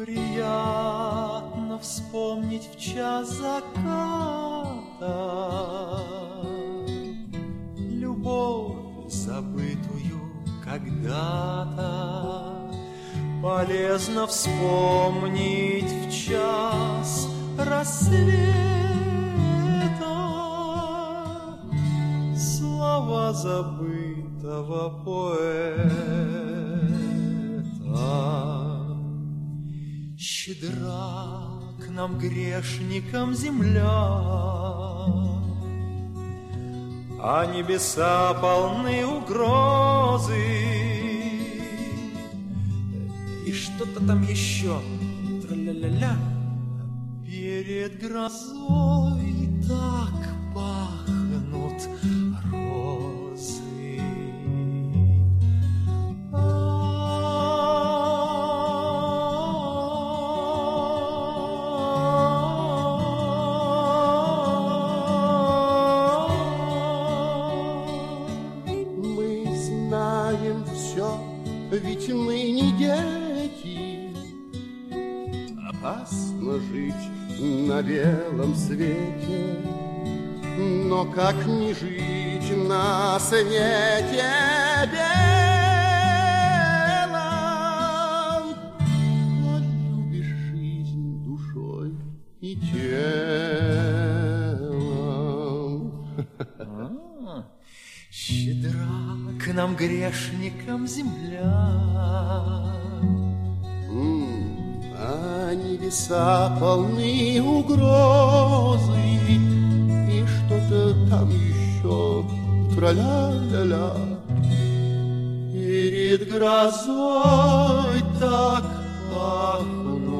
Приятно вспомнить в час заката любовь, забытую когда-то. Полезно вспомнить в час рассвета слова забытого поэта. Щедра к нам, грешникам, земля, а небеса полны угрозы. И что-то там еще, тра-ля-ля-ля. Перед грозой так пахнут розы. Мы знаем все, ведь мы не дети. Опасно жить на белом свете, но как не жить на свете белом? Коль любишь жизнь душой и телом. Щедра к нам, грешникам, земля, а небеса полны угрозы. И что-то там еще, тра-ля-ля-ля. Перед грозой так пахнут